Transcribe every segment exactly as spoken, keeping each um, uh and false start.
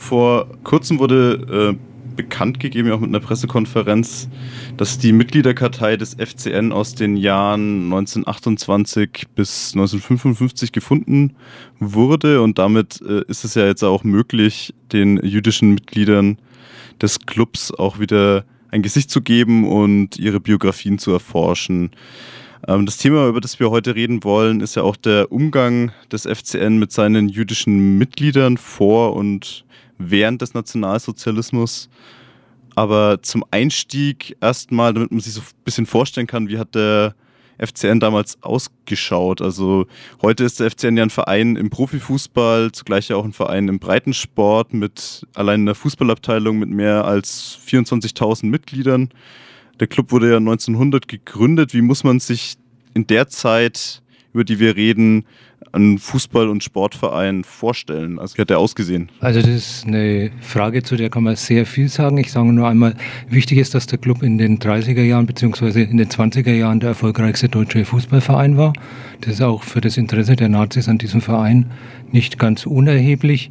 Vor kurzem wurde äh, bekannt gegeben, auch mit einer Pressekonferenz, dass die Mitgliederkartei des F C N aus den Jahren neunzehnhundertachtundzwanzig bis neunzehnhundertfünfundfünfzig gefunden wurde und damit äh, ist es ja jetzt auch möglich, den jüdischen Mitgliedern des Clubs auch wieder ein Gesicht zu geben und ihre Biografien zu erforschen. Ähm, das Thema, über das wir heute reden wollen, ist ja auch der Umgang des F C N mit seinen jüdischen Mitgliedern vor und während des Nationalsozialismus. Aber zum Einstieg erstmal, damit man sich so ein bisschen vorstellen kann, wie hat der F C N damals ausgeschaut. Also heute ist der F C N ja ein Verein im Profifußball, zugleich ja auch ein Verein im Breitensport mit allein einer Fußballabteilung mit mehr als vierundzwanzigtausend Mitgliedern. Der Club wurde ja neunzehnhundert gegründet. Wie muss man sich in der Zeit, über die wir reden, einen Fußball- und Sportverein vorstellen? Also wie hat der ausgesehen? Also das ist eine Frage, zu der kann man sehr viel sagen. Ich sage nur einmal, wichtig ist, dass der Club in den dreißiger Jahren bzw. in den zwanziger Jahren der erfolgreichste deutsche Fußballverein war. Das ist auch für das Interesse der Nazis an diesem Verein nicht ganz unerheblich.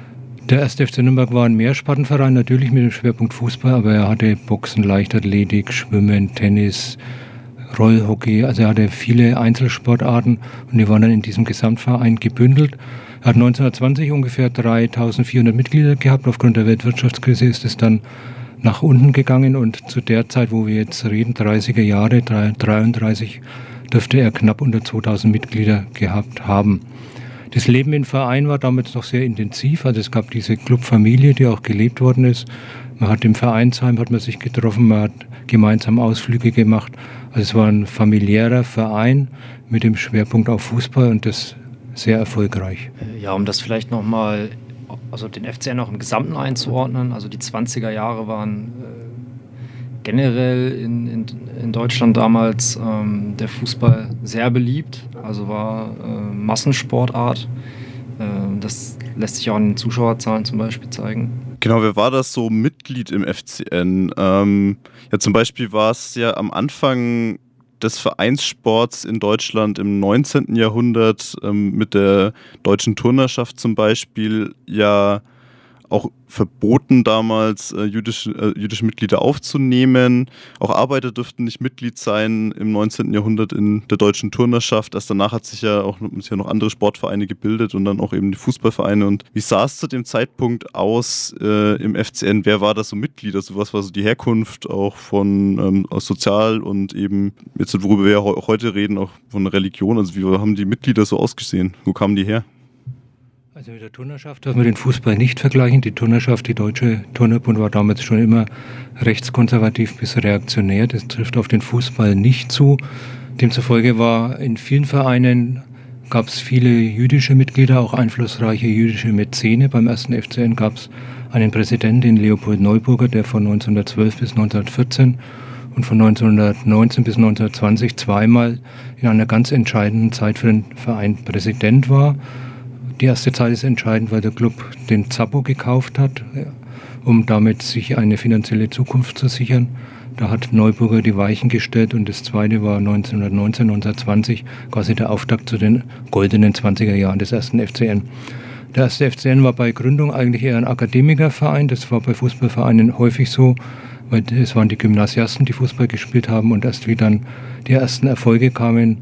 Der erste F C Nürnberg war ein Mehrsportenverein, natürlich mit dem Schwerpunkt Fußball, aber er hatte Boxen, Leichtathletik, Schwimmen, Tennis, Rollhockey, also er hatte viele Einzelsportarten und die waren dann in diesem Gesamtverein gebündelt. Er hat neunzehnhundertzwanzig ungefähr dreitausendvierhundert Mitglieder gehabt. Aufgrund der Weltwirtschaftskrise ist es dann nach unten gegangen und zu der Zeit, wo wir jetzt reden, dreißiger Jahre, dreiunddreißig, dürfte er knapp unter zweitausend Mitglieder gehabt haben. Das Leben im Verein war damals noch sehr intensiv, also es gab diese Clubfamilie, die auch gelebt worden ist. Man hat im Vereinsheim hat man sich getroffen, man hat gemeinsam Ausflüge gemacht. Also es war ein familiärer Verein mit dem Schwerpunkt auf Fußball und das sehr erfolgreich. Ja, um das vielleicht nochmal, also den F C N auch im Gesamten einzuordnen, also die zwanziger Jahre waren äh, generell in, in, in Deutschland damals ähm, der Fußball sehr beliebt, also war äh, Massensportart. Äh, das lässt sich auch in den Zuschauerzahlen zum Beispiel zeigen. Genau, wer war das so Mitglied im F C N? Ähm, ja, zum Beispiel war es ja am Anfang des Vereinssports in Deutschland im neunzehnten Jahrhundert ähm, mit der deutschen Turnerschaft zum Beispiel ja auch verboten damals, äh, jüdische, äh, jüdische Mitglieder aufzunehmen. Auch Arbeiter durften nicht Mitglied sein im neunzehnten Jahrhundert in der deutschen Turnerschaft. Erst danach hat sich ja auch sich ja noch andere Sportvereine gebildet und dann auch eben die Fußballvereine. Und wie sah es zu dem Zeitpunkt aus äh, im F C N? Wer war da so Mitglied? Also was war so die Herkunft auch von ähm, aus Sozial und eben, jetzt worüber wir ja auch heute reden, auch von Religion? Also wie haben die Mitglieder so ausgesehen? Wo kamen die her? Also mit der Turnerschaft dürfen wir den Fußball nicht vergleichen. Die Turnerschaft, die Deutsche Turnerbund, war damals schon immer rechtskonservativ bis reaktionär. Das trifft auf den Fußball nicht zu. Demzufolge war in vielen Vereinen, gab es viele jüdische Mitglieder, auch einflussreiche jüdische Mäzene. Beim ersten F C N gab es einen Präsidenten, den Leopold Neuburger, der von neunzehnhundertzwölf bis neunzehnhundertvierzehn und von neunzehnhundertneunzehn bis neunzehnhundertzwanzig zweimal in einer ganz entscheidenden Zeit für den Verein Präsident war. Die erste Zeit ist entscheidend, weil der Club den Zappo gekauft hat, um damit sich eine finanzielle Zukunft zu sichern. Da hat Neuburger die Weichen gestellt und das zweite war neunzehnhundertneunzehn, neunzehnhundertzwanzig quasi der Auftakt zu den goldenen zwanziger Jahren des ersten F C N. Der erste F C N war bei Gründung eigentlich eher ein Akademikerverein. Das war bei Fußballvereinen häufig so, weil es waren die Gymnasiasten, die Fußball gespielt haben und erst wie dann die ersten Erfolge kamen,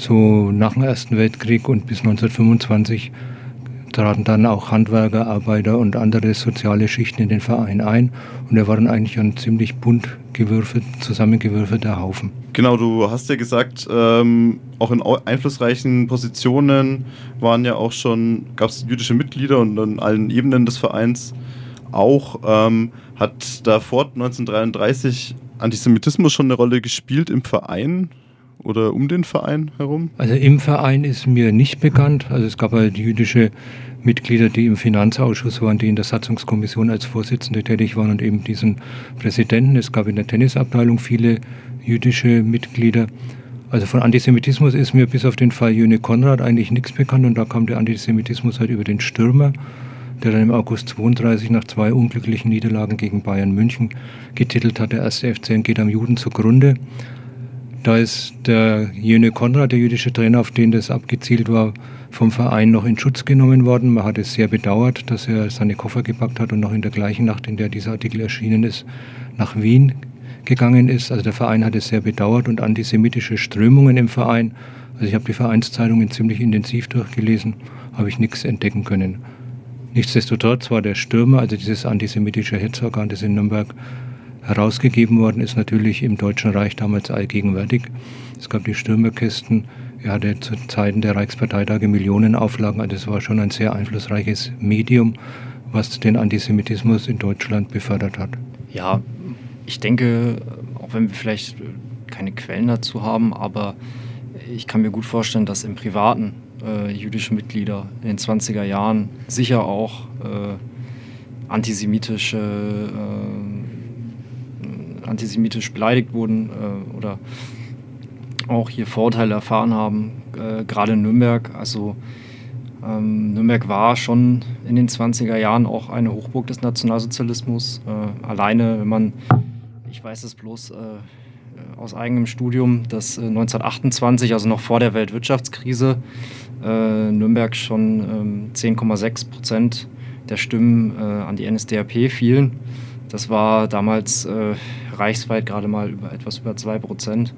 so nach dem Ersten Weltkrieg und bis neunzehnhundertfünfundzwanzig, traten dann auch Handwerker, Arbeiter und andere soziale Schichten in den Verein ein. Und er war dann eigentlich ein ziemlich bunt gewürfelt, zusammengewürfelter Haufen. Genau, du hast ja gesagt, ähm, auch in einflussreichen Positionen waren ja auch schon, gab es jüdische Mitglieder und an allen Ebenen des Vereins auch. Ähm, hat da vor neunzehnhundertdreiunddreißig Antisemitismus schon eine Rolle gespielt im Verein? Oder um den Verein herum? Also im Verein ist mir nicht bekannt. Also es gab halt jüdische Mitglieder, die im Finanzausschuss waren, die in der Satzungskommission als Vorsitzende tätig waren und eben diesen Präsidenten. Es gab in der Tennisabteilung viele jüdische Mitglieder. Also von Antisemitismus ist mir bis auf den Fall Jöne Konrad eigentlich nichts bekannt und da kam der Antisemitismus halt über den Stürmer, der dann im August zweiunddreißig nach zwei unglücklichen Niederlagen gegen Bayern München getitelt hat, der erste F C N geht am Juden zugrunde. Da ist der Jöne Konrad, der jüdische Trainer, auf den das abgezielt war, vom Verein noch in Schutz genommen worden. Man hat es sehr bedauert, dass er seine Koffer gepackt hat und noch in der gleichen Nacht, in der dieser Artikel erschienen ist, nach Wien gegangen ist. Also der Verein hat es sehr bedauert und antisemitische Strömungen im Verein. Also ich habe die Vereinszeitungen ziemlich intensiv durchgelesen, habe ich nichts entdecken können. Nichtsdestotrotz war der Stürmer, also dieses antisemitische Hetzorgan, das in Nürnberg herausgegeben worden ist, natürlich im Deutschen Reich damals allgegenwärtig. Es gab die Stürmerkästen. Er hatte zu Zeiten der Reichsparteitage Millionenauflagen. Also es war schon ein sehr einflussreiches Medium, was den Antisemitismus in Deutschland befördert hat. Ja, ich denke, auch wenn wir vielleicht keine Quellen dazu haben, aber ich kann mir gut vorstellen, dass im Privaten äh, jüdische Mitglieder in den zwanziger Jahren sicher auch äh, antisemitische, äh, antisemitisch beleidigt wurden äh, oder auch hier Vorurteile erfahren haben, äh, gerade in Nürnberg. Also ähm, Nürnberg war schon in den zwanziger Jahren auch eine Hochburg des Nationalsozialismus. Äh, alleine, wenn man, ich weiß es bloß äh, aus eigenem Studium, dass äh, neunzehnhundertachtundzwanzig, also noch vor der Weltwirtschaftskrise, äh, Nürnberg schon ähm, zehn Komma sechs Prozent der Stimmen äh, an die N S D A P fielen. Das war damals äh, reichsweit gerade mal über etwas über zwei Prozent.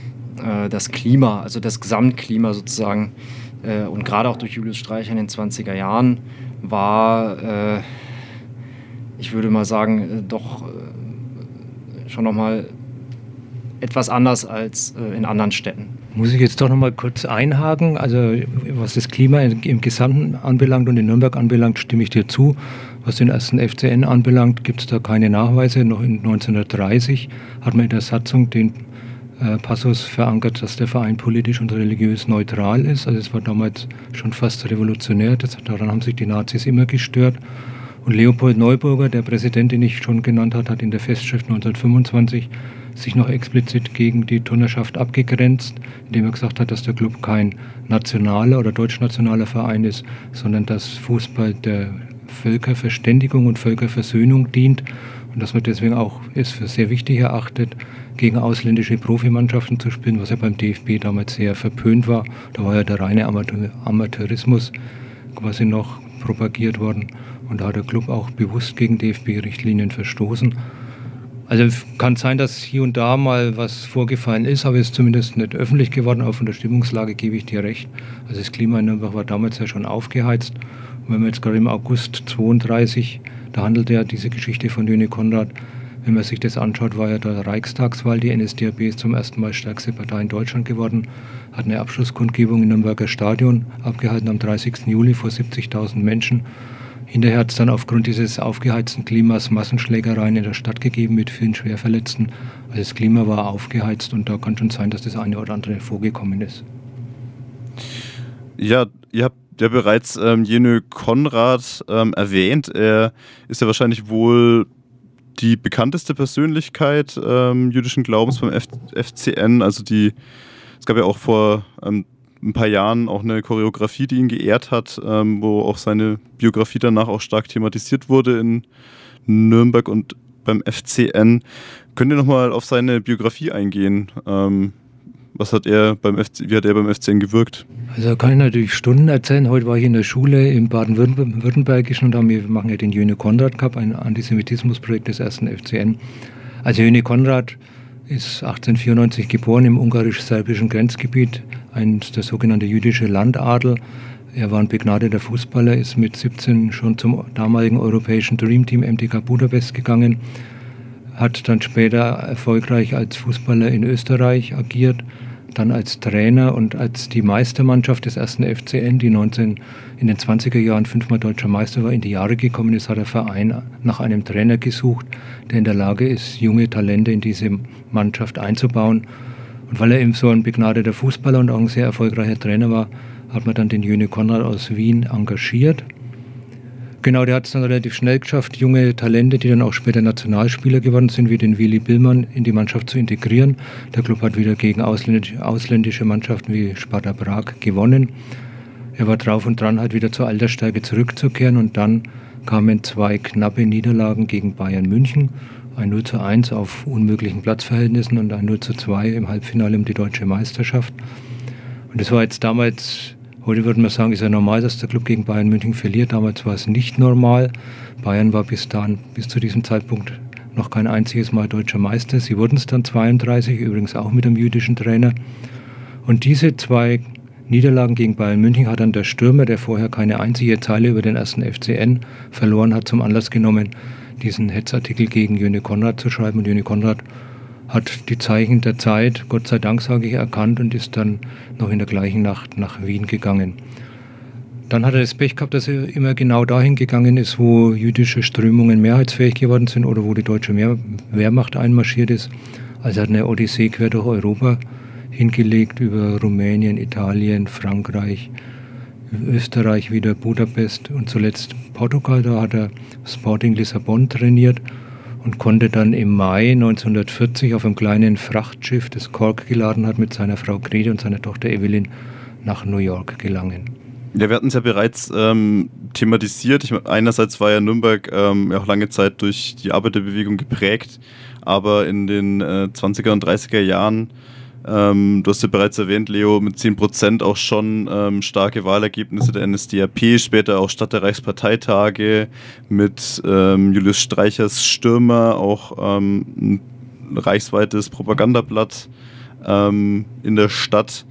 Das Klima, also das Gesamtklima sozusagen äh, und gerade auch durch Julius Streicher in den zwanziger Jahren war, äh, ich würde mal sagen, äh, doch äh, schon nochmal etwas anders als äh, in anderen Städten. Muss ich jetzt doch nochmal kurz einhaken, also was das Klima im Gesamten anbelangt und in Nürnberg anbelangt, stimme ich dir zu. Was den ersten F C N anbelangt, gibt es da keine Nachweise. Noch in neunzehnhundertdreißig hat man in der Satzung den Passus verankert, dass der Verein politisch und religiös neutral ist. Also es war damals schon fast revolutionär. Das, daran haben sich die Nazis immer gestört. Und Leopold Neuburger, der Präsident, den ich schon genannt habe, hat in der Festschrift neunzehnhundertfünfundzwanzig sich noch explizit gegen die Turnerschaft abgegrenzt, indem er gesagt hat, dass der Club kein nationaler oder deutschnationaler Verein ist, sondern dass Fußball der Völkerverständigung und Völkerversöhnung dient und dass man deswegen auch es für sehr wichtig erachtet, gegen ausländische Profimannschaften zu spielen, was ja beim D F B damals sehr verpönt war. Da war ja der reine Amateur- Amateurismus quasi noch propagiert worden. Und da hat der Club auch bewusst gegen D F B-Richtlinien verstoßen. Also kann sein, dass hier und da mal was vorgefallen ist, aber es ist zumindest nicht öffentlich geworden. Auch von der Stimmungslage gebe ich dir recht. Also das Klima in Nürnberg war damals ja schon aufgeheizt. Und wenn man jetzt gerade im August zweiunddreißig, da handelte ja diese Geschichte von Jöne Konrad. Wenn man sich das anschaut, war ja der Reichstagswahl, die N S D A P ist zum ersten Mal stärkste Partei in Deutschland geworden, hat eine Abschlusskundgebung im Nürnberger Stadion abgehalten am dreißigsten Juli vor siebzigtausend Menschen. Hinterher hat es dann aufgrund dieses aufgeheizten Klimas Massenschlägereien in der Stadt gegeben mit vielen Schwerverletzten. Also das Klima war aufgeheizt und da kann schon sein, dass das eine oder andere vorgekommen ist. Ja, ihr habt ja bereits ähm, Jöne Konrad ähm, erwähnt. Er ist ja wahrscheinlich wohl die bekannteste Persönlichkeit ähm, jüdischen Glaubens beim F- FCN. Also die, es gab ja auch vor ähm, ein paar Jahren auch eine Choreografie, die ihn geehrt hat, ähm, wo auch seine Biografie danach auch stark thematisiert wurde in Nürnberg und beim F C N. Könnt ihr nochmal auf seine Biografie eingehen? Ähm, was hat er beim F C, wie hat er beim F C N gewirkt? Also kann ich natürlich Stunden erzählen. Heute war ich in der Schule im Baden-Württembergischen und wir machen ja den Jöne Konrad Cup, ein Antisemitismusprojekt des ersten F C N. Also Jöne Konrad ist achtzehnhundertvierundneunzig geboren im ungarisch-serbischen Grenzgebiet, ein, der sogenannte jüdische Landadel. Er war ein begnadeter Fußballer, ist mit siebzehn schon zum damaligen europäischen Dreamteam M T K Budapest gegangen, hat dann später erfolgreich als Fußballer in Österreich agiert, dann als Trainer und als die Meistermannschaft des ersten F C N, die neunzehn in den zwanziger Jahren fünfmal deutscher Meister war, in die Jahre gekommen ist, hat der Verein nach einem Trainer gesucht, der in der Lage ist, junge Talente in diese Mannschaft einzubauen. Und weil er eben so ein begnadeter Fußballer und auch ein sehr erfolgreicher Trainer war, hat man dann den Jöne Konrad aus Wien engagiert. Genau, der hat es dann relativ schnell geschafft, junge Talente, die dann auch später Nationalspieler geworden sind, wie den Willi Billmann, in die Mannschaft zu integrieren. Der Club hat wieder gegen ausländische, ausländische Mannschaften wie Sparta Prag gewonnen. Er war drauf und dran, halt wieder zur Altersstärke zurückzukehren und dann kamen zwei knappe Niederlagen gegen Bayern München ein null zu eins auf unmöglichen Platzverhältnissen und ein null zu zwei im Halbfinale um die deutsche Meisterschaft. Und das war jetzt damals, heute würde man sagen, ist ja normal, dass der Club gegen Bayern München verliert. Damals war es nicht normal. Bayern war bis dahin, bis zu diesem Zeitpunkt noch kein einziges Mal deutscher Meister. Sie wurden es dann zweiunddreißig, übrigens auch mit einem jüdischen Trainer. Und diese zwei Niederlagen gegen Bayern München hat dann der Stürmer, der vorher keine einzige Zeile über den ersten F C N verloren hat, zum Anlass genommen, diesen Hetzartikel gegen Jöne Konrad zu schreiben. Und Jöne Konrad hat die Zeichen der Zeit, Gott sei Dank sage ich, erkannt und ist dann noch in der gleichen Nacht nach Wien gegangen. Dann hat er das Pech gehabt, dass er immer genau dahin gegangen ist, wo jüdische Strömungen mehrheitsfähig geworden sind oder wo die deutsche Wehrmacht einmarschiert ist. Also er hat eine Odyssee quer durch Europa hingelegt, über Rumänien, Italien, Frankreich, Österreich, wieder Budapest und zuletzt Portugal. Da hat er Sporting Lissabon trainiert und konnte dann im Mai neunzehnhundertvierzig auf einem kleinen Frachtschiff, das Cork geladen hat, mit seiner Frau Grete und seiner Tochter Evelyn nach New York gelangen. Ja, wir hatten es ja bereits ähm, thematisiert. Ich, einerseits war ja Nürnberg ähm, auch lange Zeit durch die Arbeiterbewegung geprägt, aber in den äh, zwanziger und dreißiger Jahren, ähm, du hast ja bereits erwähnt, Leo, mit zehn Prozent auch schon ähm, starke Wahlergebnisse der N S D A P, später auch statt der Reichsparteitage mit ähm, Julius Streichers Stürmer, auch ähm, ein reichsweites Propagandablatt ähm, in der Stadt.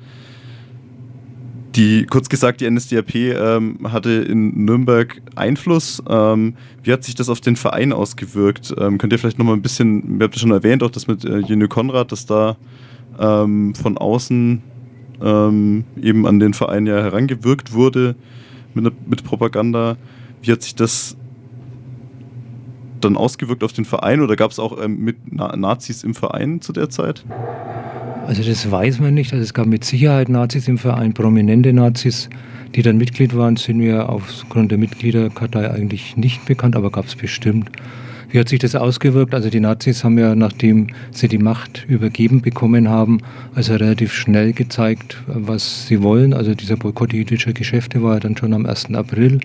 Die, kurz gesagt, die N S D A P ähm, hatte in Nürnberg Einfluss. Ähm, wie hat sich das auf den Verein ausgewirkt? Ähm, könnt ihr vielleicht nochmal ein bisschen, wir habt ja schon erwähnt, auch das mit äh, Jöne Konrad, dass da ähm, von außen ähm, eben an den Verein ja herangewirkt wurde mit, mit Propaganda. Wie hat sich das dann ausgewirkt auf den Verein oder gab es auch ähm, mit Na- Nazis im Verein zu der Zeit? Also das weiß man nicht. Also es gab mit Sicherheit Nazis im Verein, prominente Nazis, die dann Mitglied waren, sind mir aufgrund der Mitgliederkartei eigentlich nicht bekannt, aber gab es bestimmt. Wie hat sich das ausgewirkt? Also die Nazis haben ja, nachdem sie die Macht übergeben bekommen haben, also relativ schnell gezeigt, was sie wollen. Also dieser Boykott jüdischer Geschäfte war ja dann schon am ersten April.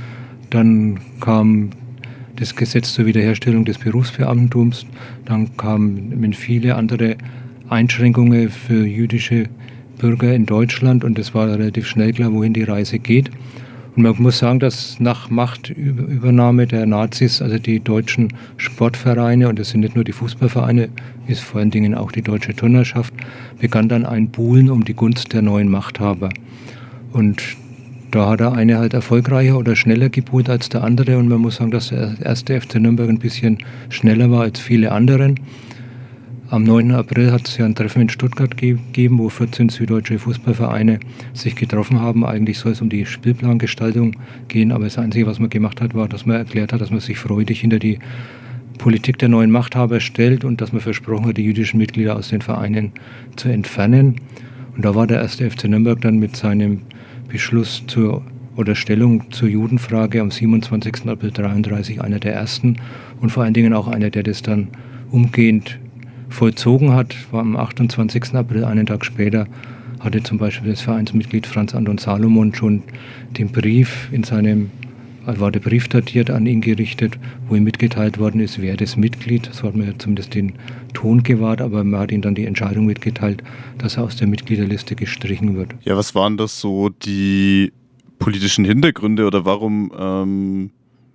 Dann kam das Gesetz zur Wiederherstellung des Berufsbeamtentums. Dann kamen viele andere Einschränkungen für jüdische Bürger in Deutschland und es war relativ schnell klar, wohin die Reise geht. Und man muss sagen, dass nach Machtübernahme der Nazis, also die deutschen Sportvereine, und das sind nicht nur die Fußballvereine, ist vor allen Dingen auch die deutsche Turnerschaft, begann dann ein Buhlen um die Gunst der neuen Machthaber. Und da hat der eine halt erfolgreicher oder schneller gebuhlt als der andere und man muss sagen, dass der erste F C Nürnberg ein bisschen schneller war als viele anderen. Am neunten April hat es ja ein Treffen in Stuttgart gegeben, wo vierzehn süddeutsche Fußballvereine sich getroffen haben. Eigentlich soll es um die Spielplangestaltung gehen, aber das Einzige, was man gemacht hat, war, dass man erklärt hat, dass man sich freudig hinter die Politik der neuen Machthaber stellt und dass man versprochen hat, die jüdischen Mitglieder aus den Vereinen zu entfernen. Und da war der erste F C Nürnberg dann mit seinem Beschluss zur oder Stellung zur Judenfrage am siebenundzwanzigsten April neunzehnhundertdreiunddreißig einer der ersten und vor allen Dingen auch einer, der das dann umgehend vollzogen hat, war am achtundzwanzigsten April, einen Tag später, hatte zum Beispiel das Vereinsmitglied Franz Anton Salomon schon den Brief in seinem, also war der Brief datiert, an ihn gerichtet, wo ihm mitgeteilt worden ist, wer das Mitglied, so hat man ja zumindest den Ton gewahrt, aber man hat ihm dann die Entscheidung mitgeteilt, dass er aus der Mitgliederliste gestrichen wird. Ja, was waren das so die politischen Hintergründe oder warum ähm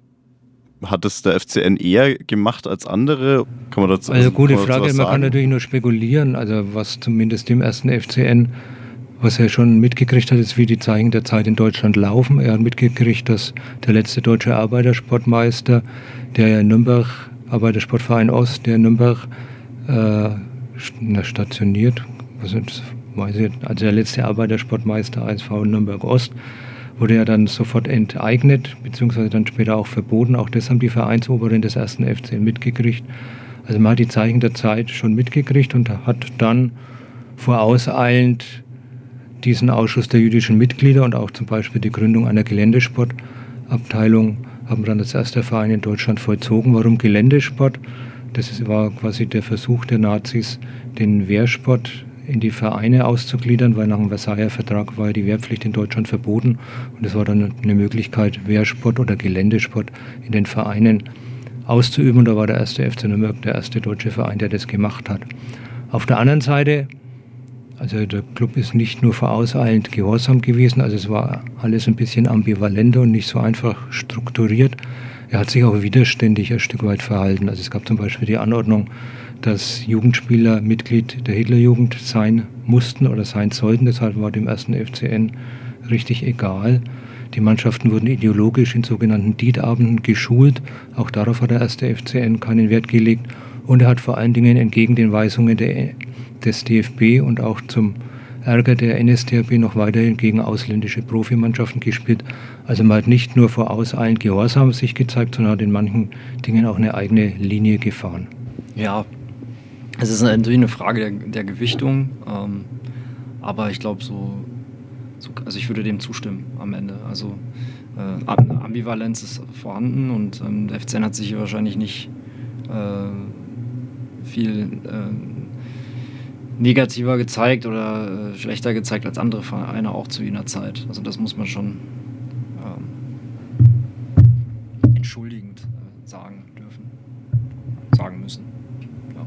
hat es der F C N eher gemacht als andere? Kann man dazu, also gute kann man Frage, man sagen? kann natürlich nur spekulieren, also was zumindest dem ersten F C N, was er schon mitgekriegt hat, ist, wie die Zeichen der Zeit in Deutschland laufen. Er hat mitgekriegt, dass der letzte deutsche Arbeitersportmeister, der ja in Nürnberg, Arbeitersportverein Ost, der in Nürnberg äh, stationiert, was ist, weiß ich, also der letzte Arbeitersportmeister A S V Nürnberg Ost, wurde ja dann sofort enteignet, beziehungsweise dann später auch verboten. Auch das haben die Vereinsoberen des ersten F C N mitgekriegt. Also man hat die Zeichen der Zeit schon mitgekriegt und hat dann vorauseilend diesen Ausschuss der jüdischen Mitglieder und auch zum Beispiel die Gründung einer Geländesportabteilung haben dann als erster Verein in Deutschland vollzogen. Warum Geländesport? Das war quasi der Versuch der Nazis, den Wehrsport in die Vereine auszugliedern, weil nach dem Versailler Vertrag war ja die Wehrpflicht in Deutschland verboten und es war dann eine Möglichkeit, Wehrsport oder Geländesport in den Vereinen auszuüben. Und da war der erste F C Nürnberg der erste deutsche Verein, der das gemacht hat. Auf der anderen Seite, also der Club ist nicht nur vorauseilend gehorsam gewesen, also es war alles ein bisschen ambivalenter und nicht so einfach strukturiert. Er hat sich auch widerständig ein Stück weit verhalten. Also es gab zum Beispiel die Anordnung, dass Jugendspieler Mitglied der Hitlerjugend sein mussten oder sein sollten. Deshalb war dem ersten F C N richtig egal. Die Mannschaften wurden ideologisch in sogenannten Dietabenden geschult. Auch darauf hat der erste F C N keinen Wert gelegt. Und er hat vor allen Dingen entgegen den Weisungen der, des D F B und auch zum Ärger der N S D A P noch weiterhin gegen ausländische Profimannschaften gespielt. Also man hat nicht nur vorauseilend Gehorsam sich gezeigt, sondern hat in manchen Dingen auch eine eigene Linie gefahren. Ja, es ist natürlich eine Frage der, der Gewichtung, ähm, aber ich glaube so, so, also ich würde dem zustimmen am Ende. Also äh, Ambivalenz ist vorhanden und ähm, der F C N hat sich hier wahrscheinlich nicht äh, viel äh, negativer gezeigt oder äh, schlechter gezeigt als andere Vereine auch zu jener Zeit. Also das muss man schon ähm, entschuldigend äh, sagen dürfen, sagen müssen. Ja.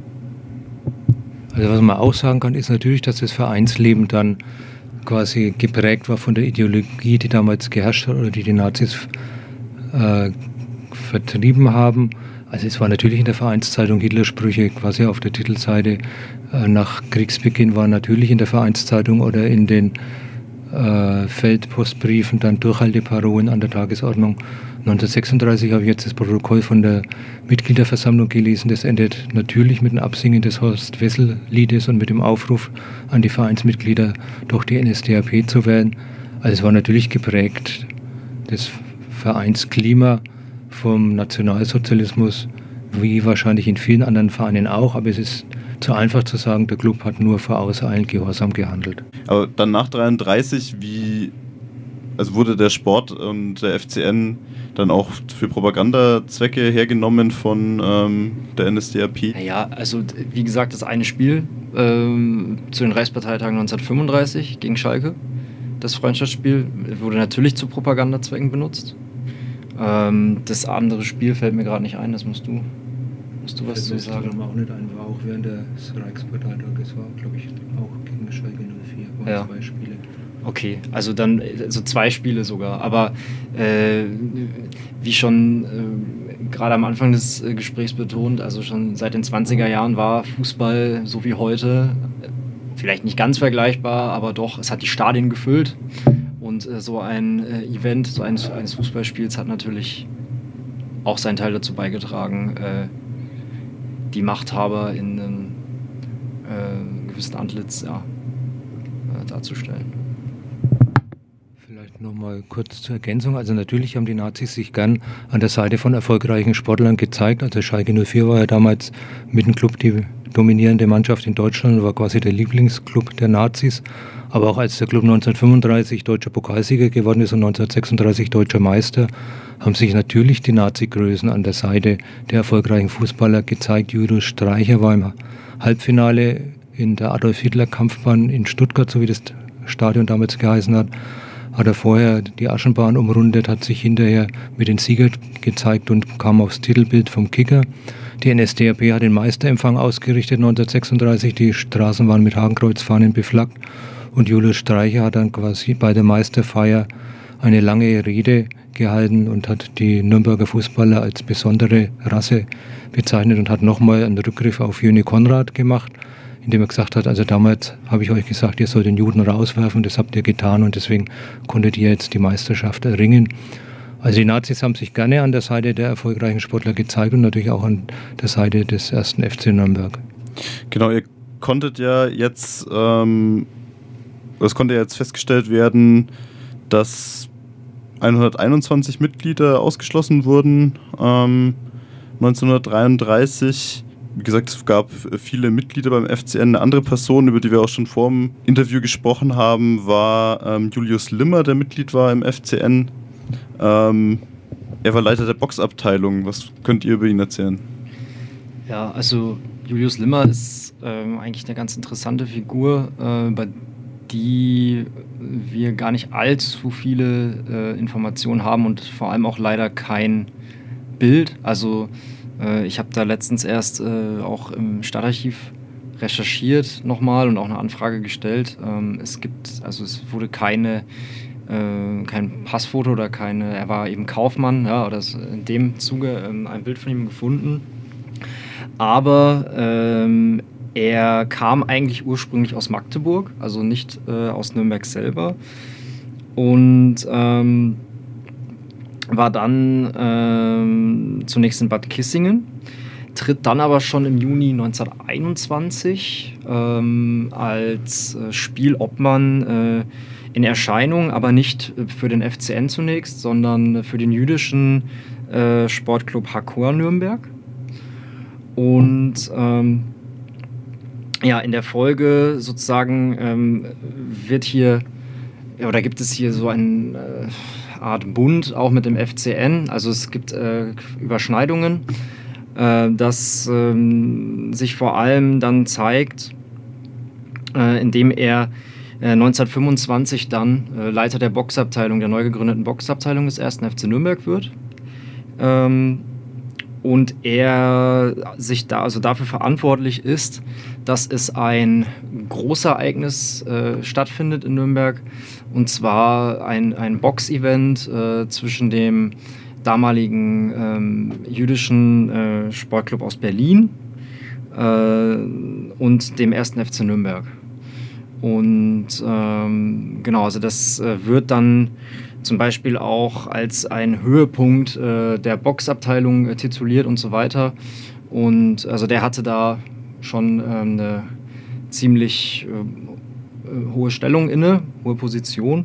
Also was man auch sagen kann, ist natürlich, dass das Vereinsleben dann quasi geprägt war von der Ideologie, die damals geherrscht hat oder die die Nazis äh, vertrieben haben. Also es war natürlich in der Vereinszeitung Hitlersprüche quasi auf der Titelseite. Äh, nach Kriegsbeginn war natürlich in der Vereinszeitung oder in den äh, Feldpostbriefen dann Durchhalteparolen an der Tagesordnung. neunzehnhundertsechsunddreißig habe ich jetzt das Protokoll von der Mitgliederversammlung gelesen. Das endet natürlich mit dem Absingen des Horst-Wessel-Liedes und mit dem Aufruf an die Vereinsmitglieder, doch die N S D A P zu wählen. Also es war natürlich geprägt, das Vereinsklima vom Nationalsozialismus, wie wahrscheinlich in vielen anderen Vereinen auch. Aber es ist zu einfach zu sagen, der Club hat nur vorauseilend gehorsam gehandelt. Aber dann nach dreiunddreißig, wie also wurde der Sport und der F C N dann auch für Propagandazwecke hergenommen von ähm, der N S D A P? Naja, also wie gesagt, das eine Spiel ähm, zu den Reichsparteitagen neunzehnhundertfünfunddreißig gegen Schalke, das Freundschaftsspiel, wurde natürlich zu Propagandazwecken benutzt. Ähm, das andere Spiel fällt mir gerade nicht ein, das musst du, musst du was zu sagen. Das auch nicht ein, war auch während des Reichsparteitages, war glaube ich auch gegen Schalke null vier, waren ja. zwei Spiele. Okay, also dann also zwei Spiele sogar, aber äh, wie schon äh, gerade am Anfang des äh, Gesprächs betont, also schon seit den zwanziger Jahren war Fußball so wie heute, äh, vielleicht nicht ganz vergleichbar, aber doch, es hat die Stadien gefüllt und äh, so ein äh, Event, so eines, eines Fußballspiels hat natürlich auch seinen Teil dazu beigetragen, äh, die Machthaber in einem äh, gewissen Antlitz ja, äh, darzustellen. Nochmal kurz zur Ergänzung. Also natürlich haben die Nazis sich gern an der Seite von erfolgreichen Sportlern gezeigt. Also Schalke null vier war ja damals mit dem Club die dominierende Mannschaft in Deutschland und war quasi der Lieblingsclub der Nazis. Aber auch als der Club neunzehnhundertfünfunddreißig deutscher Pokalsieger geworden ist und neunzehnhundertsechsunddreißig deutscher Meister, haben sich natürlich die Nazi-Größen an der Seite der erfolgreichen Fußballer gezeigt. Julius Streicher war im Halbfinale in der Adolf-Hitler-Kampfbahn in Stuttgart, so wie das Stadion damals geheißen hat, hat er vorher die Aschenbahn umrundet, hat sich hinterher mit den Siegern gezeigt und kam aufs Titelbild vom Kicker. Die N S D A P hat den Meisterempfang ausgerichtet neunzehnhundertsechsunddreißig, die Straßen waren mit Hakenkreuzfahnen beflaggt und Julius Streicher hat dann quasi bei der Meisterfeier eine lange Rede gehalten und hat die Nürnberger Fußballer als besondere Rasse bezeichnet und hat nochmal einen Rückgriff auf Jöni Konrad gemacht, indem er gesagt hat, also damals habe ich euch gesagt, ihr sollt den Juden rauswerfen, das habt ihr getan und deswegen konntet ihr jetzt die Meisterschaft erringen. Also die Nazis haben sich gerne an der Seite der erfolgreichen Sportler gezeigt und natürlich auch an der Seite des ersten F C Nürnberg. Genau, ihr konntet ja jetzt, ähm, es konnte ja jetzt festgestellt werden, dass hunderteinundzwanzig Mitglieder ausgeschlossen wurden, ähm, neunzehnhundertdreiunddreißig. Wie gesagt, es gab viele Mitglieder beim F C N. Eine andere Person, über die wir auch schon vor dem Interview gesprochen haben, war ähm, Julius Limmer, der Mitglied war im F C N. Ähm, er war Leiter der Boxabteilung. Was könnt ihr über ihn erzählen? Ja, also Julius Limmer ist ähm, eigentlich eine ganz interessante Figur, äh, bei die wir gar nicht allzu viele äh, Informationen haben und vor allem auch leider kein Bild. Also Äh, ich habe da letztens erst äh, auch im Stadtarchiv recherchiert nochmal und auch eine Anfrage gestellt. Ähm, es gibt, also es wurde keine, äh, kein Passfoto oder keine, er war eben Kaufmann, ja, oder in dem Zuge ähm, ein Bild von ihm gefunden. Aber ähm, er kam eigentlich ursprünglich aus Magdeburg, also nicht äh, aus Nürnberg selber. Und ähm, war dann ähm, zunächst in Bad Kissingen, tritt dann aber schon im Juni neunzehnhunderteinundzwanzig ähm, als äh, Spielobmann äh, in Erscheinung, aber nicht für den F C N zunächst, sondern für den jüdischen äh, Sportclub Hakor Nürnberg. Und ähm, ja, in der Folge sozusagen ähm, wird hier, ja, oder gibt es hier so eine äh, Art Bund auch mit dem F C N. Also es gibt äh, Überschneidungen, äh, das ähm, sich vor allem dann zeigt, äh, indem er äh, neunzehnhundertfünfundzwanzig dann äh, Leiter der Boxabteilung, der neu gegründeten Boxabteilung des ersten F C Nürnberg wird. Ähm, und er sich da also dafür verantwortlich ist, dass es ein Großereignis äh, stattfindet in Nürnberg, und zwar ein, ein Boxevent äh, zwischen dem damaligen ähm, jüdischen äh, Sportclub aus Berlin äh, und dem ersten F C Nürnberg. Und ähm, genau, also das äh, wird dann zum Beispiel auch als ein Höhepunkt äh, der Boxabteilung äh, tituliert und so weiter. Und also der hatte da schon ähm, eine ziemlich äh, hohe Stellung inne, hohe Position.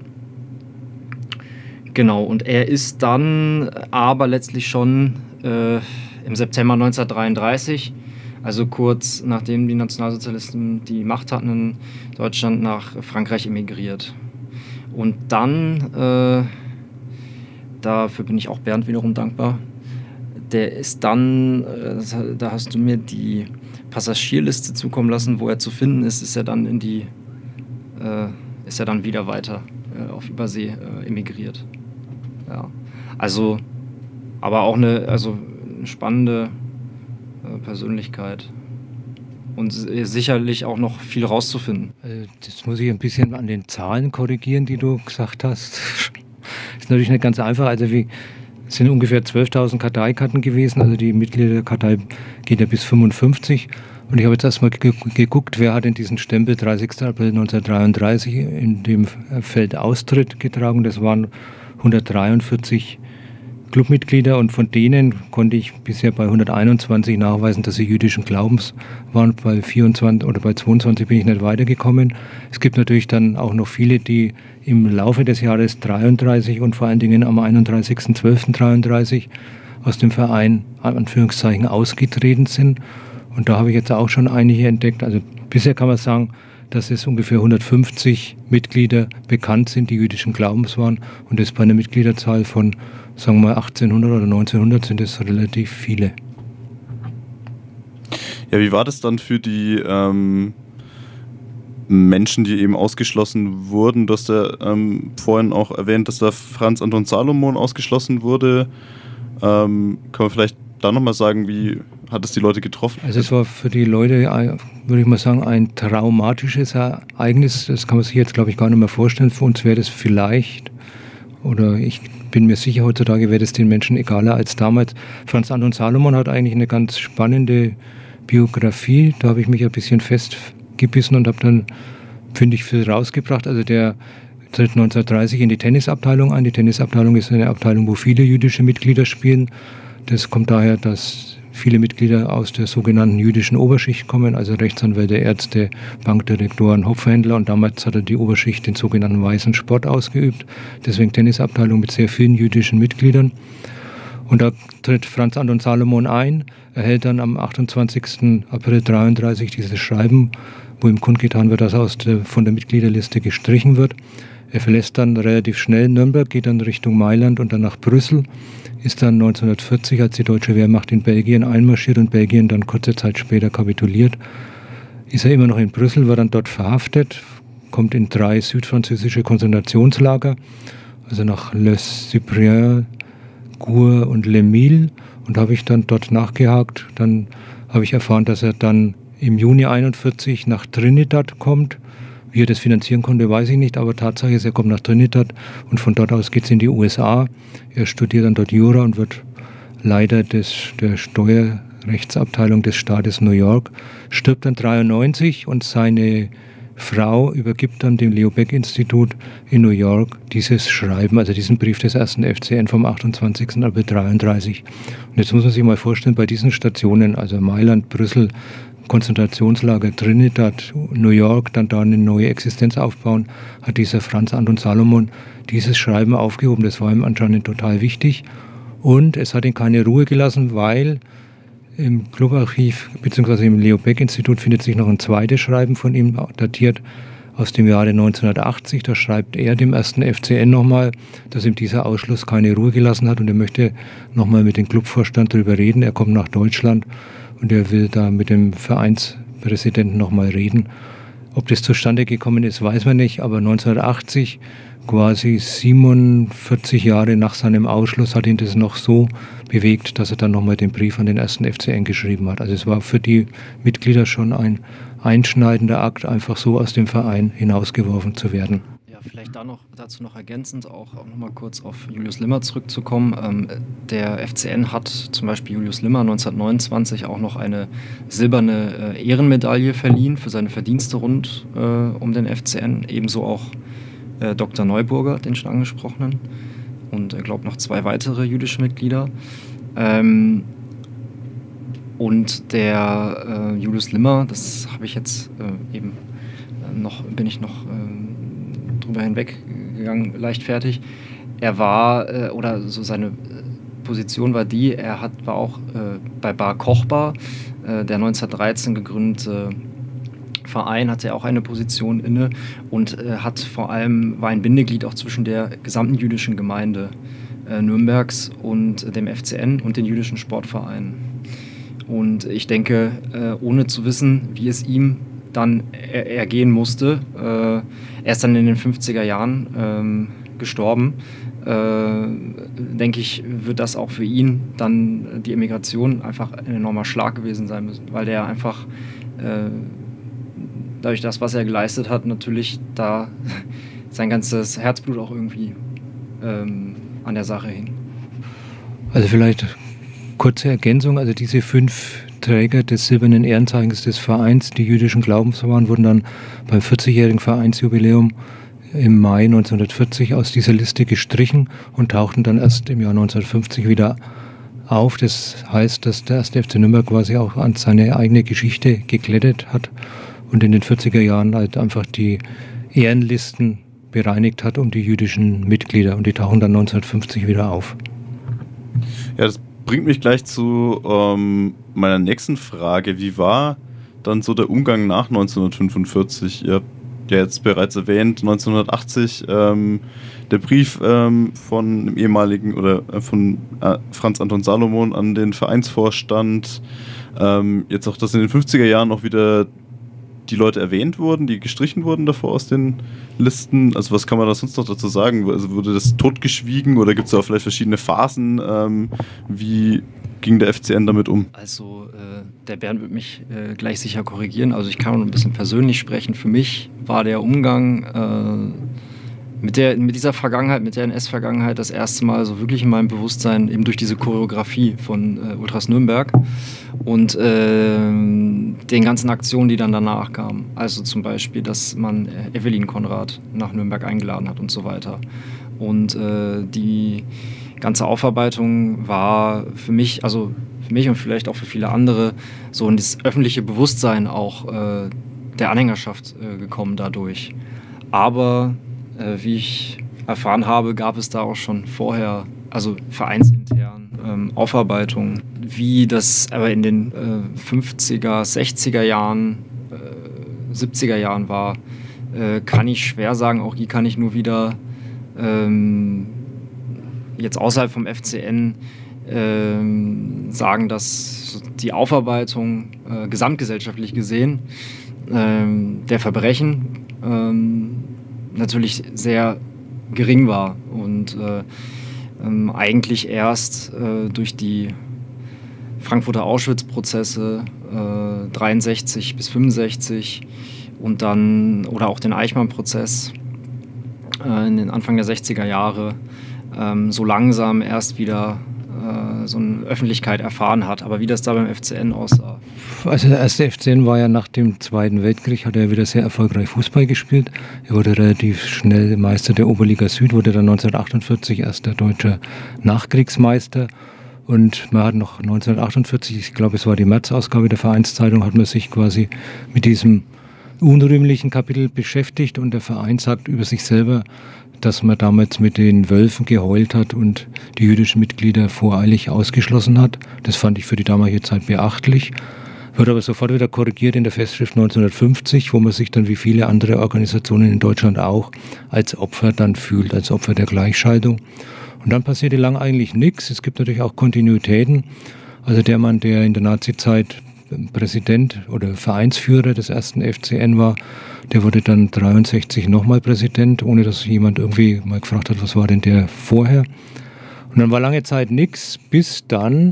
Genau, und er ist dann aber letztlich schon äh, im September neunzehnhundertdreiunddreißig, also kurz nachdem die Nationalsozialisten die Macht hatten in Deutschland, nach Frankreich emigriert. Und dann, äh, dafür bin ich auch Bernd wiederum dankbar, der ist dann, äh, da hast du mir die Passagierliste zukommen lassen, wo er zu finden ist, ist er dann in die, äh, ist er dann wieder weiter äh, auf Übersee äh, emigriert. Ja, also, aber auch eine, also eine spannende äh, Persönlichkeit. Und sicherlich auch noch viel rauszufinden. Also das muss ich ein bisschen an den Zahlen korrigieren, die du gesagt hast. Das ist natürlich nicht ganz einfach. Also wie, es sind ungefähr zwölftausend Karteikarten gewesen. Also die Mitglieder der Kartei gehen ja bis fünfundfünfzig. Und ich habe jetzt erstmal geguckt, wer hat denn diesen Stempel dreißigsten April neunzehnhundertdreiunddreißig in dem Feld Austritt getragen. Das waren hundertdreiundvierzig Clubmitglieder, und von denen konnte ich bisher bei hunderteinundzwanzig nachweisen, dass sie jüdischen Glaubens waren. Bei vierundzwanzig oder bei zweiundzwanzig bin ich nicht weitergekommen. Es gibt natürlich dann auch noch viele, die im Laufe des Jahres dreiunddreißig und vor allen Dingen am einunddreißigsten zwölften dreiunddreißig aus dem Verein Anführungszeichen ausgetreten sind. Und da habe ich jetzt auch schon einige entdeckt. Also bisher kann man sagen, dass es ungefähr hundertfünfzig Mitglieder bekannt sind, die jüdischen Glaubens waren. Und das bei einer Mitgliederzahl von, sagen wir mal, achtzehnhundert oder neunzehnhundert sind es relativ viele. Ja, wie war das dann für die ähm, Menschen, die eben ausgeschlossen wurden? Du hast ja ähm, vorhin auch erwähnt, dass da Franz Anton Salomon ausgeschlossen wurde. Ähm, kann man vielleicht da nochmal sagen, wie hat es die Leute getroffen? Also es war für die Leute, würde ich mal sagen, ein traumatisches Ereignis. Das kann man sich jetzt, glaube ich, gar nicht mehr vorstellen. Für uns wäre das vielleicht, oder ich bin mir sicher, heutzutage wäre das den Menschen egaler als damals. Franz Anton Salomon hat eigentlich eine ganz spannende Biografie. Da habe ich mich ein bisschen festgebissen und habe dann, finde ich, viel rausgebracht. Also der tritt neunzehnhundertdreißig in die Tennisabteilung ein. Die Tennisabteilung ist eine Abteilung, wo viele jüdische Mitglieder spielen. Das kommt daher, dass viele Mitglieder aus der sogenannten jüdischen Oberschicht kommen, also Rechtsanwälte, Ärzte, Bankdirektoren, Hopfhändler, und damals hat er die Oberschicht den sogenannten weißen Sport ausgeübt, deswegen Tennisabteilung mit sehr vielen jüdischen Mitgliedern. Und da tritt Franz Anton Salomon ein, erhält dann am achtundzwanzigsten April dreiunddreißig dieses Schreiben, wo ihm kundgetan wird, dass er aus der, von der Mitgliederliste gestrichen wird. Er verlässt dann relativ schnell Nürnberg, geht dann Richtung Mailand und dann nach Brüssel, ist dann neunzehnhundertvierzig, als die deutsche Wehrmacht in Belgien einmarschiert und Belgien dann kurze Zeit später kapituliert, ist er immer noch in Brüssel, wird dann dort verhaftet, kommt in drei südfranzösische Konzentrationslager, also nach Le Cyprien, Gour und Le Mille, und habe ich dann dort nachgehakt. Dann habe ich erfahren, dass er dann im Juni einundvierzig nach Trinidad kommt. Wie er das finanzieren konnte, weiß ich nicht, aber Tatsache ist, er kommt nach Trinidad und von dort aus geht es in die U S A. Er studiert dann dort Jura und wird Leiter des, der Steuerrechtsabteilung des Staates New York, stirbt dann dreiundneunzig und seine Frau übergibt dann dem Leo Baeck-Institut in New York dieses Schreiben, also diesen Brief des ersten F C N vom achtundzwanzigsten April dreiunddreißig. Und jetzt muss man sich mal vorstellen, bei diesen Stationen, also Mailand, Brüssel, Konzentrationslager Trinidad, New York, dann da eine neue Existenz aufbauen, hat dieser Franz Anton Salomon dieses Schreiben aufgehoben. Das war ihm anscheinend total wichtig. Und es hat ihn keine Ruhe gelassen, weil im Clubarchiv bzw. im Leo Baeck-Institut findet sich noch ein zweites Schreiben von ihm, datiert aus dem Jahre neunzehnhundertachtzig. Da schreibt er dem ersten F C N nochmal, dass ihm dieser Ausschluss keine Ruhe gelassen hat und er möchte nochmal mit dem Clubvorstand darüber reden. Er kommt nach Deutschland und er will da mit dem Vereinspräsidenten nochmal reden. Ob das zustande gekommen ist, weiß man nicht, aber neunzehnhundertachtzig, quasi siebenundvierzig Jahre nach seinem Ausschluss, hat ihn das noch so bewegt, dass er dann nochmal den Brief an den ersten F C N geschrieben hat. Also es war für die Mitglieder schon ein einschneidender Akt, einfach so aus dem Verein hinausgeworfen zu werden. Ja, vielleicht da noch, dazu noch ergänzend auch, auch noch mal kurz auf Julius Limmer zurückzukommen. Ähm, der F C N hat zum Beispiel Julius Limmer neunzehnhundertneunundzwanzig auch noch eine silberne äh, Ehrenmedaille verliehen für seine Verdienste rund äh, um den F C N. Ebenso auch äh, Doktor Neuburger, den schon angesprochenen, und ich äh, glaube noch zwei weitere jüdische Mitglieder. Ähm, und der äh, Julius Limmer, das habe ich jetzt äh, eben äh, noch, bin ich noch äh, drüber hinweggegangen, leichtfertig. Er war, äh, oder so seine Position war die, er hat, war auch äh, bei Bar Kochba, äh, der neunzehnhundertdreizehn gegründete Verein, hatte er auch eine Position inne und äh, hat vor allem, war ein Bindeglied auch zwischen der gesamten jüdischen Gemeinde äh, Nürnbergs und dem F C N und den jüdischen Sportvereinen. Und ich denke, äh, ohne zu wissen, wie es ihm dann er- ergehen musste, äh, er ist dann in den fünfziger Jahren ähm, gestorben, äh, denke ich, wird das auch für ihn dann die Emigration einfach ein enormer Schlag gewesen sein müssen, weil der einfach äh, dadurch das, was er geleistet hat, natürlich da sein ganzes Herzblut auch irgendwie ähm, an der Sache hing. Also vielleicht kurze Ergänzung, also diese fünf Träger des silbernen Ehrenzeichens des Vereins, die jüdischen Glaubens waren, wurden dann beim vierzigjährigen Vereinsjubiläum im Mai neunzehnhundertvierzig aus dieser Liste gestrichen und tauchten dann erst im Jahr neunzehnhundertfünfzig wieder auf. Das heißt, dass der erste F C Nürnberg quasi auch an seine eigene Geschichte geglättet hat und in den vierziger Jahren halt einfach die Ehrenlisten bereinigt hat um die jüdischen Mitglieder und die tauchen dann neunzehnhundertfünfzig wieder auf. Ja, das bringt mich gleich zu ähm, meiner nächsten Frage. Wie war dann so der Umgang nach neunzehnhundertfünfundvierzig? Ihr habt ja jetzt bereits erwähnt, neunzehnhundertachtzig ähm, der Brief ähm, von dem ehemaligen oder äh, von äh, Franz Anton Salomon an den Vereinsvorstand. Ähm, jetzt auch, dass in den fünfziger Jahren auch wieder die Leute erwähnt wurden, die gestrichen wurden davor aus den Listen. Also was kann man da sonst noch dazu sagen? Also wurde das totgeschwiegen oder gibt es da auch vielleicht verschiedene Phasen? Ähm, wie ging der F C N damit um? Also äh, der Bernd wird mich äh, gleich sicher korrigieren. Also ich kann noch ein bisschen persönlich sprechen. Für mich war der Umgang äh, mit, der, mit dieser Vergangenheit, mit der N S-Vergangenheit das erste Mal so wirklich in meinem Bewusstsein eben durch diese Choreografie von äh, Ultras Nürnberg und äh, den ganzen Aktionen, die dann danach kamen. Also zum Beispiel, dass man äh, Evelyn Konrad nach Nürnberg eingeladen hat und so weiter. Und äh, die ganze Aufarbeitung war für mich, also für mich und vielleicht auch für viele andere, so in das öffentliche Bewusstsein auch äh, der Anhängerschaft äh, gekommen dadurch. Aber äh, wie ich erfahren habe, gab es da auch schon vorher, also vereinsintern, ähm, Aufarbeitungen, wie das aber in den äh, fünfziger, sechziger Jahren, äh, siebziger Jahren war, äh, kann ich schwer sagen, auch hier kann ich nur wieder ähm, jetzt außerhalb vom F C N ähm, sagen, dass die Aufarbeitung äh, gesamtgesellschaftlich gesehen ähm, der Verbrechen ähm, natürlich sehr gering war und äh, ähm, eigentlich erst äh, durch die Frankfurter Auschwitz-Prozesse, äh, dreiundsechzig bis fünfundsechzig und dann, oder auch den Eichmann-Prozess äh, in den Anfang der sechziger Jahre, ähm, so langsam erst wieder äh, so eine Öffentlichkeit erfahren hat. Aber wie das da beim F C N aussah. Also der erste F C N war ja nach dem Zweiten Weltkrieg, hat er wieder sehr erfolgreich Fußball gespielt. Er wurde relativ schnell Meister der Oberliga Süd, wurde dann neunzehnhundertachtundvierzig erster deutscher Nachkriegsmeister. Und man hat noch neunzehnhundertachtundvierzig, ich glaube es war die März-Ausgabe der Vereinszeitung, hat man sich quasi mit diesem unrühmlichen Kapitel beschäftigt. Und der Verein sagt über sich selber, dass man damals mit den Wölfen geheult hat und die jüdischen Mitglieder voreilig ausgeschlossen hat. Das fand ich für die damalige Zeit beachtlich. Wird aber sofort wieder korrigiert in der Festschrift neunzehnhundertfünfzig, wo man sich dann wie viele andere Organisationen in Deutschland auch als Opfer dann fühlt, als Opfer der Gleichschaltung. Und dann passierte lang eigentlich nichts. Es gibt natürlich auch Kontinuitäten. Also der Mann, der in der Nazizeit Präsident oder Vereinsführer des ersten F C N war, der wurde dann dreiundsechzig nochmal Präsident, ohne dass jemand irgendwie mal gefragt hat, was war denn der vorher. Und dann war lange Zeit nichts, bis dann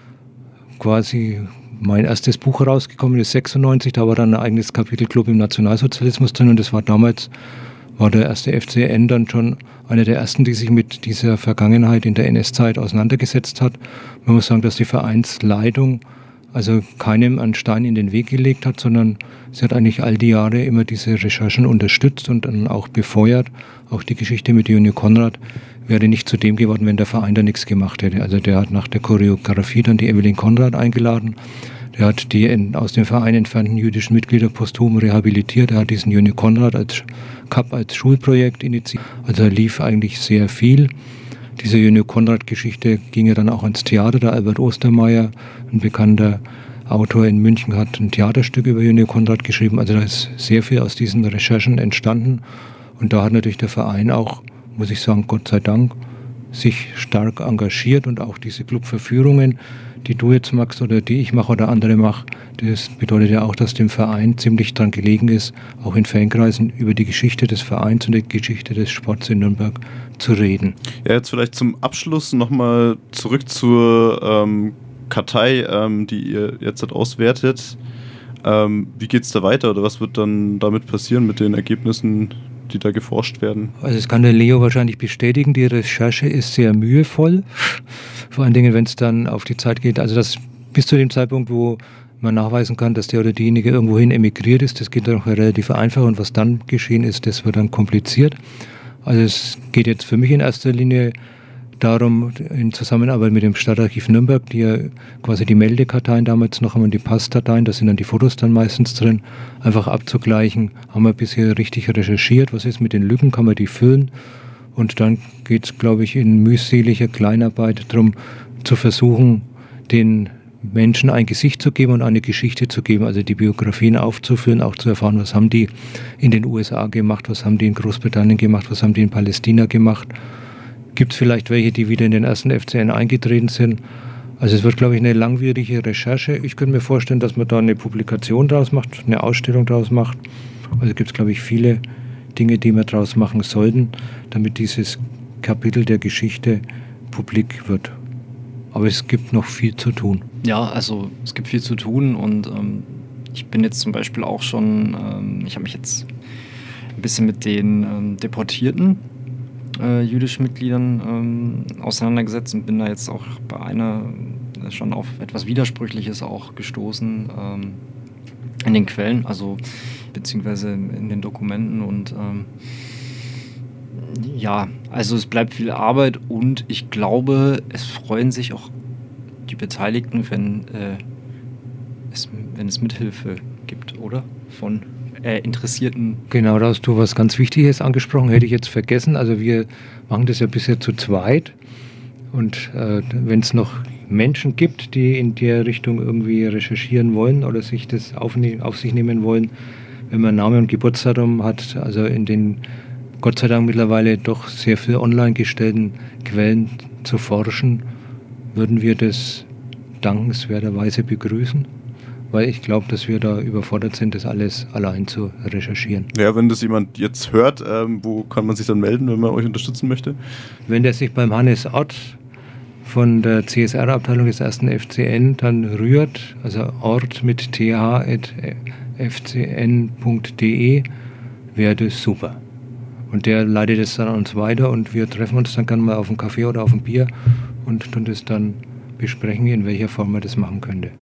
quasi mein erstes Buch rausgekommen ist, sechsundneunzig, da war dann ein eigenes Kapitelclub im Nationalsozialismus drin und das war damals, war der erste F C N dann schon einer der ersten, die sich mit dieser Vergangenheit in der N S-Zeit auseinandergesetzt hat. Man muss sagen, dass die Vereinsleitung also keinem einen Stein in den Weg gelegt hat, sondern sie hat eigentlich all die Jahre immer diese Recherchen unterstützt und dann auch befeuert. Auch die Geschichte mit Joni Konrad wäre nicht zu dem geworden, wenn der Verein da nichts gemacht hätte. Also der hat nach der Choreografie dann die Evelyn Konrad eingeladen. Der hat die in, aus dem Verein entfernten jüdischen Mitglieder posthum rehabilitiert. Er hat diesen Joni Konrad als Cup, als Schulprojekt initiiert. Also er lief eigentlich sehr viel. Diese Joni Konrad-Geschichte ging ja dann auch ins Theater. Der Albert Ostermeier, ein bekannter Autor in München, hat ein Theaterstück über Joni Konrad geschrieben. Also da ist sehr viel aus diesen Recherchen entstanden. Und da hat natürlich der Verein auch, muss ich sagen, Gott sei Dank, sich stark engagiert und auch diese Clubverführungen, die du jetzt machst oder die ich mache oder andere mache, das bedeutet ja auch, dass dem Verein ziemlich dran gelegen ist, auch in Fankreisen über die Geschichte des Vereins und die Geschichte des Sports in Nürnberg zu reden. Ja, jetzt vielleicht zum Abschluss nochmal zurück zur ähm, Kartei, ähm, die ihr jetzt halt auswertet. Ähm, wie geht es da weiter oder was wird dann damit passieren mit den Ergebnissen, die da geforscht werden? Also das kann der Leo wahrscheinlich bestätigen, die Recherche ist sehr mühevoll, vor allen Dingen, wenn es dann auf die Zeit geht, also das bis zu dem Zeitpunkt, wo man nachweisen kann, dass der oder diejenige irgendwohin emigriert ist, das geht dann auch relativ einfach und was dann geschehen ist, das wird dann kompliziert. Also es geht jetzt für mich in erster Linie darum, in Zusammenarbeit mit dem Stadtarchiv Nürnberg, die ja quasi die Meldekarteien damals noch haben und die Passdateien, da sind dann die Fotos dann meistens drin, einfach abzugleichen, haben wir bisher richtig recherchiert, was ist mit den Lücken, kann man die füllen und dann geht es, glaube ich, in mühseliger Kleinarbeit darum, zu versuchen, den Menschen ein Gesicht zu geben und eine Geschichte zu geben, also die Biografien aufzufüllen, auch zu erfahren, was haben die in den U S A gemacht, was haben die in Großbritannien gemacht, was haben die in Palästina gemacht. Gibt es vielleicht welche, die wieder in den ersten F C N eingetreten sind? Also es wird, glaube ich, eine langwierige Recherche. Ich könnte mir vorstellen, dass man da eine Publikation draus macht, eine Ausstellung draus macht. Also gibt es, glaube ich, viele Dinge, die wir draus machen sollten, damit dieses Kapitel der Geschichte publik wird. Aber es gibt noch viel zu tun. Ja, also es gibt viel zu tun und ähm, ich bin jetzt zum Beispiel auch schon, ähm, ich habe mich jetzt ein bisschen mit den ähm, deportierten äh, jüdischen Mitgliedern ähm, auseinandergesetzt und bin da jetzt auch bei einer äh, schon auf etwas Widersprüchliches auch gestoßen ähm, in den Quellen, also beziehungsweise in den Dokumenten und ähm, ja, also es bleibt viel Arbeit und ich glaube, es freuen sich auch die Beteiligten, wenn, äh, es, wenn es Mithilfe gibt, oder? Von äh, Interessierten. Genau, da hast du was ganz Wichtiges angesprochen, hätte ich jetzt vergessen. Also wir machen das ja bisher zu zweit und äh, wenn es noch Menschen gibt, die in der Richtung irgendwie recherchieren wollen oder sich das aufne- auf sich nehmen wollen, wenn man Name und Geburtsdatum hat, also in den Gott sei Dank mittlerweile doch sehr viel online gestellten Quellen zu forschen, würden wir das dankenswerterweise begrüßen, weil ich glaube, dass wir da überfordert sind, das alles allein zu recherchieren. Ja, wenn das jemand jetzt hört, ähm, wo kann man sich dann melden, wenn man euch unterstützen möchte? Wenn der sich beim Hannes Ott von der C S R-Abteilung des ersten F C N dann rührt, also ort mit th at f c n punkt d e, wäre das super. Und der leitet es dann an uns weiter und wir treffen uns dann gerne mal auf einen Kaffee oder auf ein Bier und tun das dann besprechen, in welcher Form man das machen könnte.